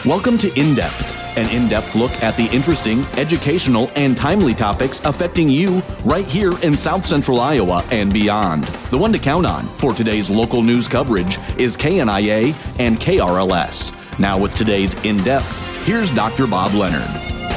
Welcome to In Depth, an in-depth look at the interesting, educational, and timely topics affecting you right here in South Central Iowa and beyond. The one to count on for today's local news coverage is KNIA and KRLS. Now with today's In Depth, here's Dr. Bob Leonard.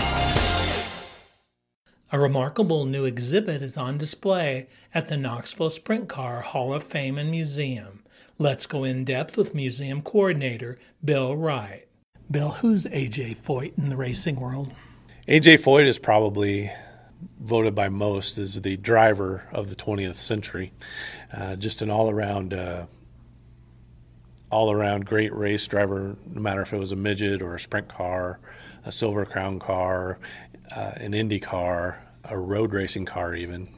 A remarkable new exhibit is on display at the Knoxville Sprint Car Hall of Fame and Museum. Let's go in depth with museum coordinator Bill Wright. Bill, who's A.J. Foyt in the racing world? A.J. Foyt is probably voted by most as the driver of the 20th century. Just an all-around great race driver, no matter if it was a midget or a sprint car, a Silver Crown car, an Indy car, a road racing car even.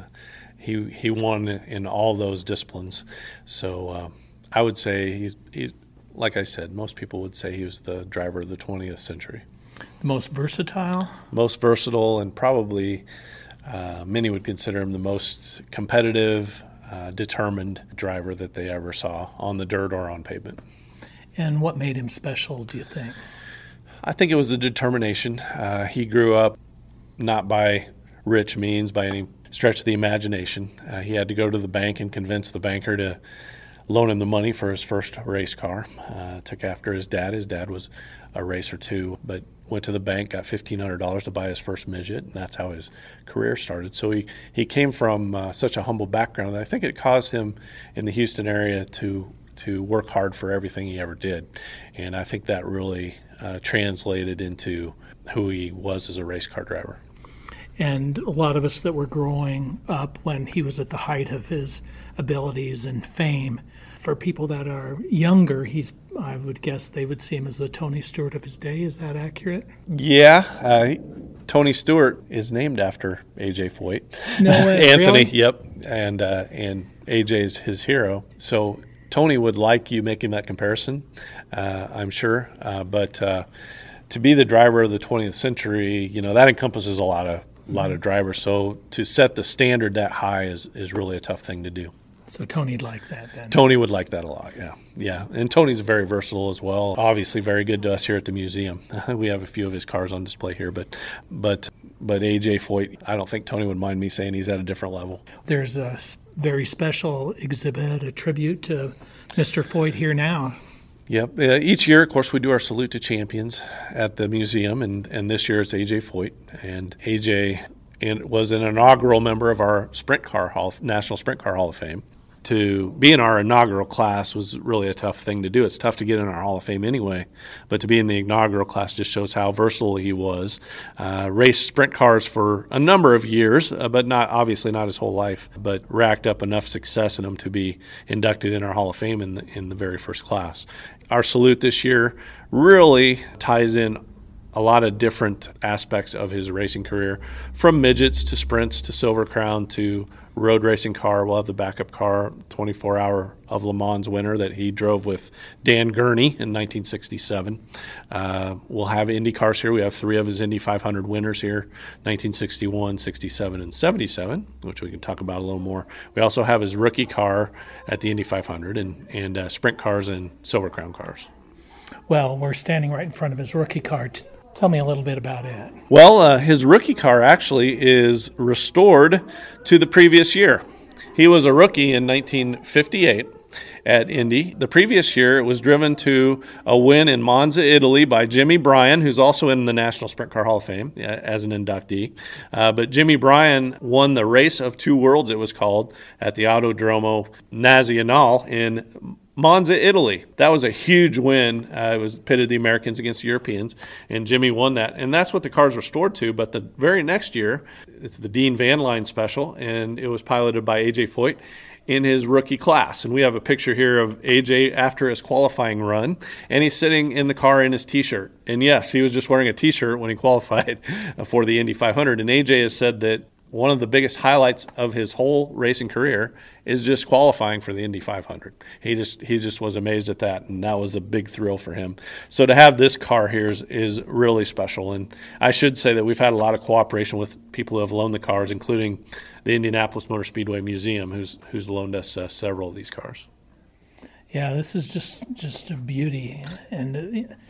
He won in all those disciplines. So I would say he's like I said, most people would say he was the driver of the 20th century. The most versatile? Most versatile, and probably many would consider him the most competitive, determined driver that they ever saw on the dirt or on pavement. And what made him special, do you think? I think it was the determination. He grew up not by rich means, by any stretch of the imagination. He had to go to the bank and convince the banker to loan him the money for his first race car. Took after his dad. His dad was a racer too, but went to the bank, got $1,500 to buy his first midget, and that's how his career started. So he came from such a humble background that I think it caused him in the Houston area to work hard for everything he ever did. And I think that really translated into who he was as a race car driver. And a lot of us that were growing up when he was at the height of his abilities and fame, for people that are younger, I would guess they would see him as the Tony Stewart of his day. Is that accurate? Yeah. Tony Stewart is named after A.J. Foyt. No way. Anthony, really? Yep. And A.J. is his hero. So Tony would like you making that comparison, I'm sure. But to be the driver of the 20th century, that encompasses a lot of drivers. So to set the standard that high is really a tough thing to do. So Tony'd like that then? Tony would like that a lot, yeah. And Tony's very versatile as well. Obviously very good to us here at the museum. We have a few of his cars on display here, but A.J. Foyt, I don't think Tony would mind me saying he's at a different level. There's a very special exhibit, a tribute to Mr. Foyt here now. Yep. Each year, of course, we do our Salute to Champions at the museum, and this year it's A.J. Foyt. And A.J. was an inaugural member of our National Sprint Car Hall of Fame. To be in our inaugural class was really a tough thing to do. It's tough to get in our Hall of Fame anyway, but to be in the inaugural class just shows how versatile he was. Raced sprint cars for a number of years, but obviously not his whole life, but racked up enough success in him to be inducted in our Hall of Fame in the very first class. Our salute this year really ties in a lot of different aspects of his racing career, from midgets to sprints to Silver Crown to road racing car. We'll have the backup car, 24-hour of Le Mans winner that he drove with Dan Gurney in 1967. We'll have Indy cars here. We have 3 of his Indy 500 winners here, 1961, 67, and 77, which we can talk about a little more. We also have his rookie car at the Indy 500 and sprint cars and Silver Crown cars. Well, we're standing right in front of his rookie car. Tell me a little bit about it. Well, his rookie car actually is restored to the previous year. He was a rookie in 1958 at Indy. The previous year, it was driven to a win in Monza, Italy by Jimmy Bryan, who's also in the National Sprint Car Hall of Fame as an inductee. But Jimmy Bryan won the Race of Two Worlds, it was called, at the Autodromo Nazionale in Monza, Italy. That was a huge win. It was pitted the Americans against the Europeans, and Jimmy won that. And that's what the car's restored to. But the very next year, it's the Dean Van Line Special, and it was piloted by A.J. Foyt in his rookie class. And we have a picture here of A.J. after his qualifying run, and he's sitting in the car in his T-shirt. And yes, he was just wearing a T-shirt when he qualified for the Indy 500. And A.J. has said that one of the biggest highlights of his whole racing career is just qualifying for the Indy 500. He just was amazed at that, and that was a big thrill for him. So to have this car here is really special. And I should say that we've had a lot of cooperation with people who have loaned the cars, including the Indianapolis Motor Speedway Museum, who's loaned us several of these cars. Yeah, this is just a beauty, and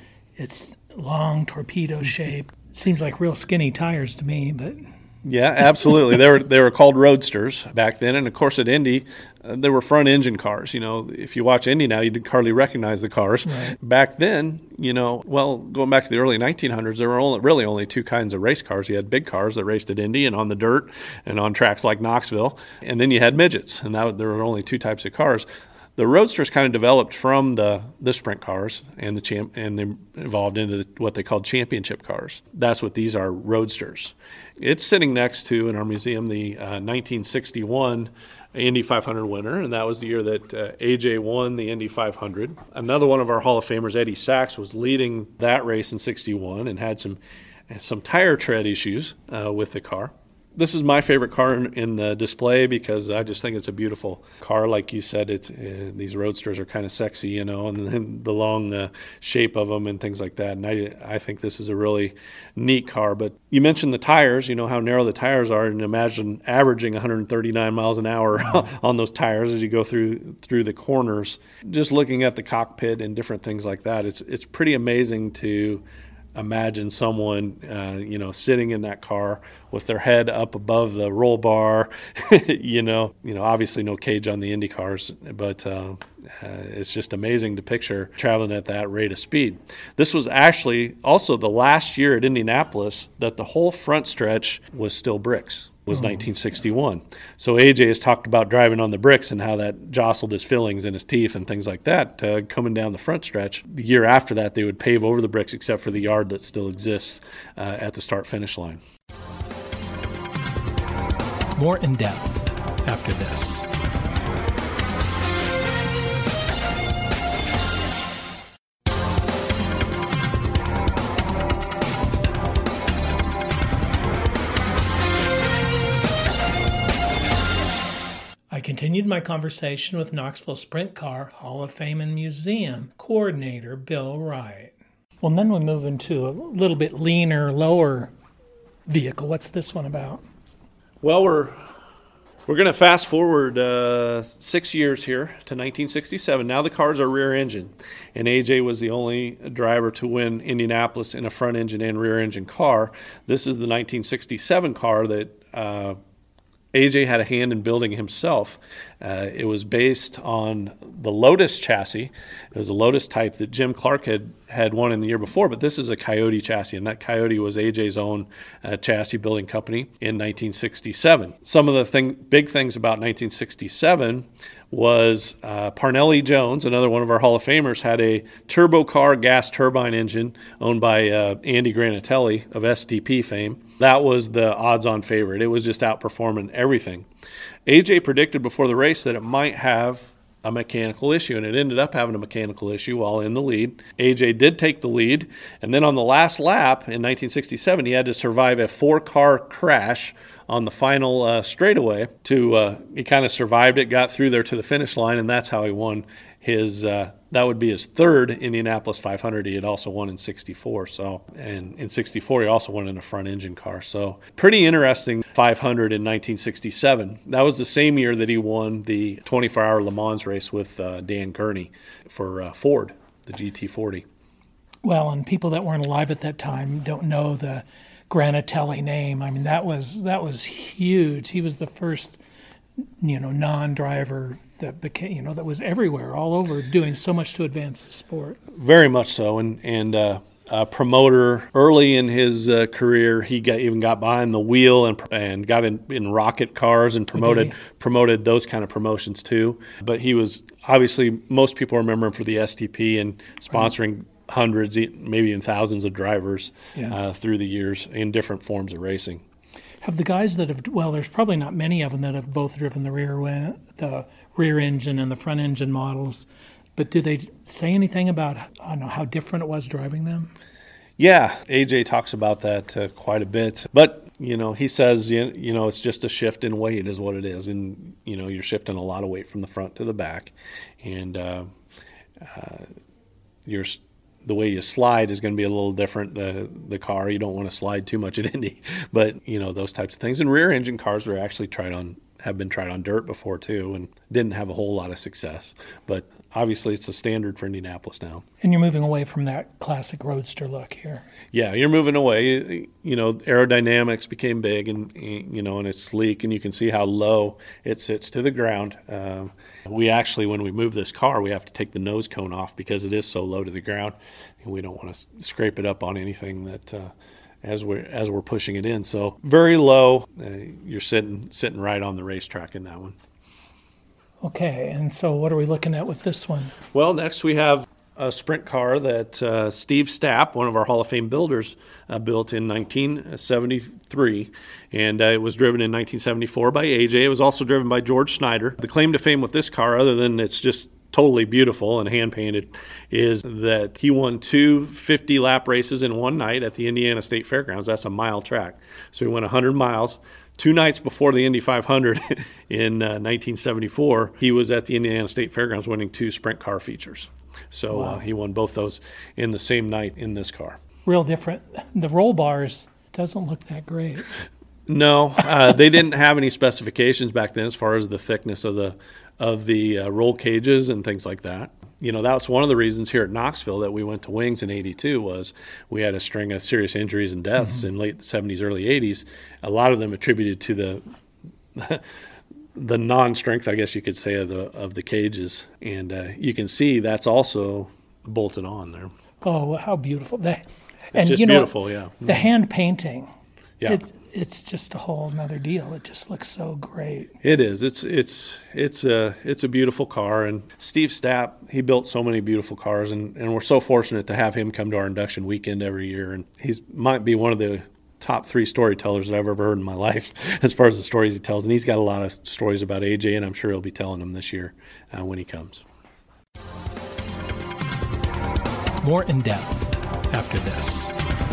It's long, torpedo shaped. Seems like real skinny tires to me, but Yeah, absolutely. They were called roadsters back then, and of course at Indy, they were front engine cars. If you watch Indy now, you'd hardly recognize the cars. Right. Back then, going back to the early 1900s, there were only two kinds of race cars. You had big cars that raced at Indy and on the dirt and on tracks like Knoxville, and then you had midgets, and there were only two types of cars. The roadsters kind of developed from the sprint cars and and they evolved into what they called championship cars. That's what these are, roadsters. It's sitting next to, in our museum, the 1961 Indy 500 winner, and that was the year that AJ won the Indy 500. Another one of our Hall of Famers, Eddie Sachs, was leading that race in 61 and had some tire tread issues with the car. This is my favorite car in the display because I just think it's a beautiful car. Like you said, these roadsters are kind of sexy, and then the long shape of them and things like that. And I think this is a really neat car. But you mentioned the tires, how narrow the tires are, and imagine averaging 139 miles an hour on those tires as you go through the corners. Just looking at the cockpit and different things like that, it's pretty amazing to imagine someone, sitting in that car with their head up above the roll bar. Obviously no cage on the Indy cars, but it's just amazing to picture traveling at that rate of speed. This was actually also the last year at Indianapolis that the whole front stretch was still bricks. Was 1961. So AJ has talked about driving on the bricks and how that jostled his fillings and his teeth and things like that coming down the front stretch. The year after that, they would pave over the bricks except for the yard that still exists at the start-finish line. more in depth after this. I continued my conversation with Knoxville Sprint Car Hall of Fame and Museum coordinator Bill Wright. Well, then we move into a little bit leaner, lower vehicle. What's this one about? Well, we're going to fast forward 6 years here to 1967. Now the cars are rear engine, and AJ was the only driver to win Indianapolis in a front engine and rear engine car. This is the 1967 car that AJ had a hand in building himself. It was based on the Lotus chassis. It was a Lotus type that Jim Clark had won in the year before, but this is a Coyote chassis, and that Coyote was AJ's own chassis building company in 1967. Some of the big things about 1967 was Parnelli Jones, another one of our Hall of Famers, had a turbo car gas turbine engine owned by Andy Granatelli of STP fame. That was the odds-on favorite. It was just outperforming everything. AJ predicted before the race that it might have a mechanical issue, and it ended up having a mechanical issue while in the lead. AJ did take the lead, and then on the last lap in 1967, he had to survive a 4-car crash on the final straightaway. He kind of survived it, got through there to the finish line, and that's how he won his. That would be his third Indianapolis 500. He had also won in '64. And in '64 he also won in a front engine car. So pretty interesting 500 in 1967. That was the same year that he won the 24-hour Le Mans race with Dan Gurney for Ford, the GT40. Well, and people that weren't alive at that time don't know the Granatelli name. I mean, that was huge. He was the first, non-driver that became, that was everywhere, all over, doing so much to advance the sport. Very much so, and a promoter early in his career. He even got behind the wheel and got in rocket cars and promoted those kind of promotions too. But he was obviously, most people remember him for the STP and sponsoring hundreds, maybe even thousands of drivers through the years in different forms of racing. Have the guys that have, there's probably not many of them that have both driven the rear engine and the front engine models, but do they say anything about, how different it was driving them? Yeah, AJ talks about that quite a bit, but he says, it's just a shift in weight is what it is, and you're shifting a lot of weight from the front to the back, and the way you slide is going to be a little different. The car, you don't want to slide too much at Indy, but those types of things. And rear engine cars were actually tried on have been tried on dirt before too, and didn't have a whole lot of success. But obviously it's a standard for Indianapolis now. And you're moving away from that classic roadster look here. Yeah, you're moving away. Aerodynamics became big, and and it's sleek, and you can see how low it sits to the ground. We actually, when we move this car, we have to take the nose cone off because it is so low to the ground, and we don't want to scrape it up on anything that as we're pushing it in. So very low. You're sitting right on the racetrack in that one. Okay, and so what are we looking at with this one? Well, next we have a sprint car that Steve Stapp, one of our Hall of Fame builders, built in 1973, and it was driven in 1974 by AJ. It was also driven by George Snyder. The claim to fame with this car, other than it's just totally beautiful and hand-painted, is that he won 2 50-lap races in one night at the Indiana State Fairgrounds. That's a mile track. So he went 100 miles. 2 nights before the Indy 500 in 1974, he was at the Indiana State Fairgrounds winning 2 sprint car features. So wow. He won both those in the same night in this car. Real different. The roll bars doesn't look that great. No, they didn't have any specifications back then as far as the thickness of the roll cages and things like that. That's one of the reasons here at Knoxville that we went to Wings in '82 was we had a string of serious injuries and deaths in late 70s, early 80s. A lot of them attributed to the non-strength, I guess you could say, of the cages, and you can see that's also bolted on there. Oh, how beautiful! It's just beautiful, yeah. The hand painting. Yeah. It's just a whole nother deal. It just looks so great. It is. It's a beautiful car, and Steve Stapp, he built so many beautiful cars, and we're so fortunate to have him come to our induction weekend every year. And he might be one of the top 3 storytellers that I've ever heard in my life as far as the stories he tells. And he's got a lot of stories about AJ, and I'm sure he'll be telling them this year when he comes. More in depth after this.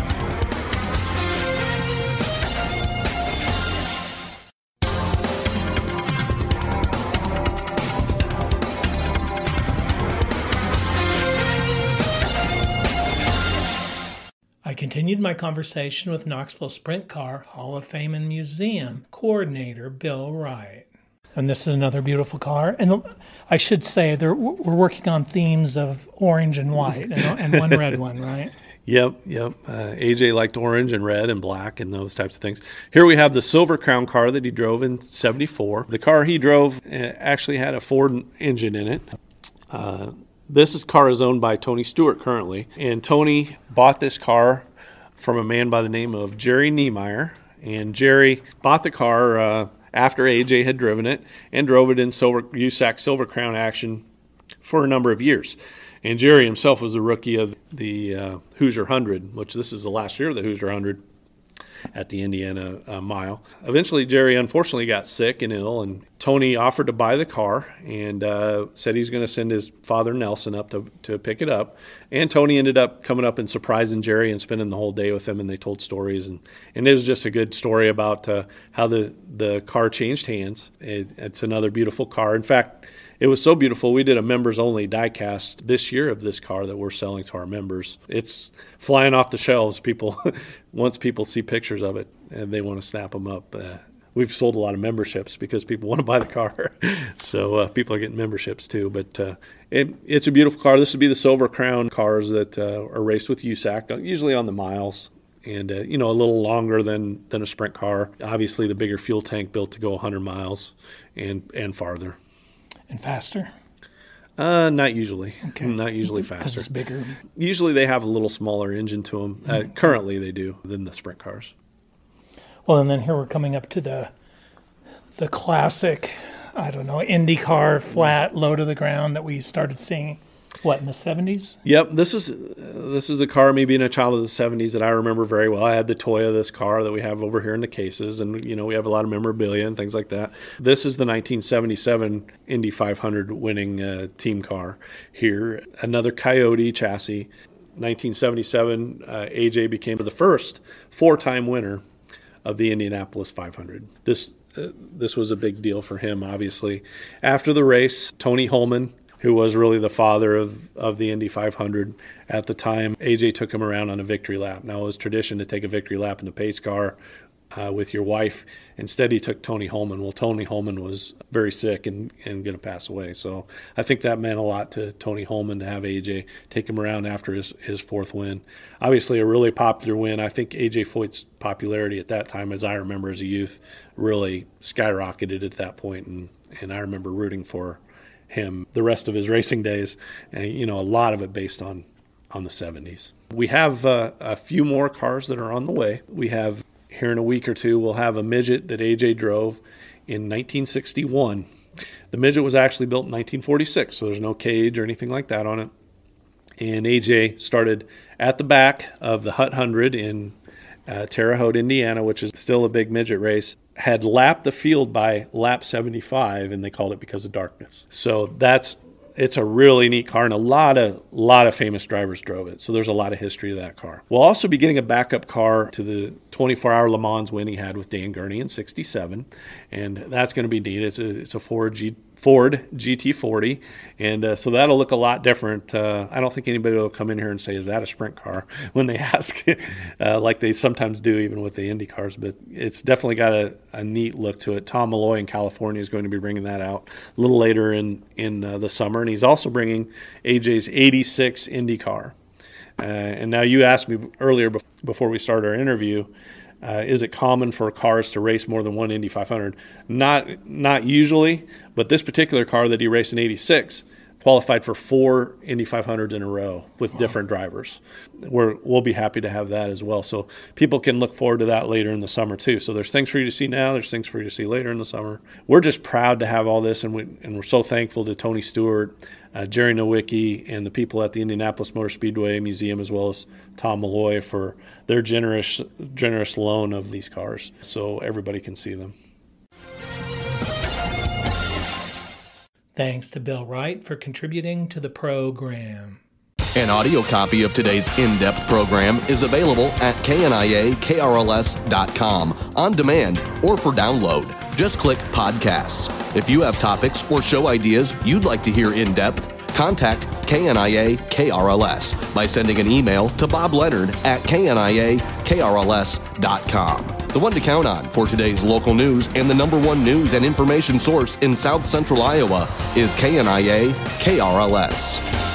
I continued my conversation with Knoxville Sprint Car Hall of Fame and Museum coordinator Bill Wright. And this is another beautiful car. And I should say we're working on themes of orange and white and one red one, right? Yep. AJ liked orange and red and black and those types of things. Here we have the Silver Crown car that he drove in '74. The car he drove actually had a Ford engine in it. This car is owned by Tony Stewart currently, and Tony bought this car from a man by the name of Jerry Niemeyer, and Jerry bought the car after AJ had driven it and drove it in USAC Silver Crown action for a number of years. And Jerry himself was a rookie of the Hoosier 100, which this is the last year of the Hoosier 100 at the Indiana mile. Eventually, Jerry unfortunately got sick and ill, and Tony offered to buy the car and said he was going to send his father Nelson up to pick it up. And Tony ended up coming up and surprising Jerry and spending the whole day with him, and they told stories. And it was just a good story about how the car changed hands. It's another beautiful car. In fact, it was so beautiful, we did a members-only die-cast this year of this car that we're selling to our members. It's flying off the shelves. Once people see pictures of it, and they want to snap them up. We've sold a lot of memberships because people want to buy the car. So people are getting memberships too. But it's a beautiful car. This would be the Silver Crown cars that are raced with USAC, usually on the miles. And, a little longer than a sprint car. Obviously, the bigger fuel tank built to go 100 miles and farther. And faster? Not usually. Okay. Not usually faster. Because it's bigger. Usually they have a little smaller engine to them. Currently they do than the sprint cars. Well, and then here we're coming up to the classic, IndyCar flat, low to the ground that we started seeing, in the 70s? Yep. This is a car, me being a child of the 70s, that I remember very well. I had the toy of this car that we have over here in the cases, and, we have a lot of memorabilia and things like that. This is the 1977 Indy 500 winning team car here. Another Coyote chassis. 1977, AJ became the first 4-time winner of the Indianapolis 500. This was a big deal for him, obviously. After the race, Tony Holman, who was really the father of the Indy 500 at the time, AJ took him around on a victory lap. Now, it was tradition to take a victory lap in the pace car with your wife. Instead, he took Tony Holman. Well, Tony Holman was very sick and going to pass away. So I think that meant a lot to Tony Holman to have AJ take him around after his fourth win. Obviously, a really popular win. I think AJ Foyt's popularity at that time, as I remember as a youth, really skyrocketed at that point, and I remember rooting for him the rest of his racing days, and a lot of it based on the 70s. We have a few more cars that are on the way. We have, here in a week or two, we'll have a midget that AJ drove in 1961. The midget was actually built in 1946, so there's no cage or anything like that on it. And AJ started at the back of the Hut 100 in Terre Haute, Indiana, which is still a big midget race, had lapped the field by lap 75, and they called it because of darkness. So it's a really neat car, and a lot of famous drivers drove it. So there's a lot of history to that car. We'll also be getting a backup car to the 24-hour Le Mans win he had with Dan Gurney in '67, and that's going to be neat. It's a Ford GT40, and so that'll look a lot different. I don't think anybody will come in here and say, "Is that a sprint car?" when they ask, like they sometimes do even with the Indy cars. But it's definitely got a neat look to it. Tom Malloy in California is going to be bringing that out a little later in the summer, and he's also bringing AJ's '86 Indy car. And now you asked me earlier before we started our interview, is it common for cars to race more than one Indy 500? Not usually, but this particular car that he raced in '86 qualified for 4 Indy 500s in a row with different drivers. We'll be happy to have that as well. So people can look forward to that later in the summer too. So there's things for you to see now. There's things for you to see later in the summer. We're just proud to have all this, and we're so thankful to Tony Stewart, Jerry Nowicki, and the people at the Indianapolis Motor Speedway Museum, as well as Tom Malloy, for their generous loan of these cars so everybody can see them. Thanks to Bill Wright for contributing to the program. An audio copy of today's in-depth program is available at kniakrls.com on demand or for download. Just click Podcasts. If you have topics or show ideas you'd like to hear in depth, contact KNIA KRLS by sending an email to Bob Leonard at kniakrls.com. The one to count on for today's local news and the #1 news and information source in South Central Iowa is KNIA KRLS.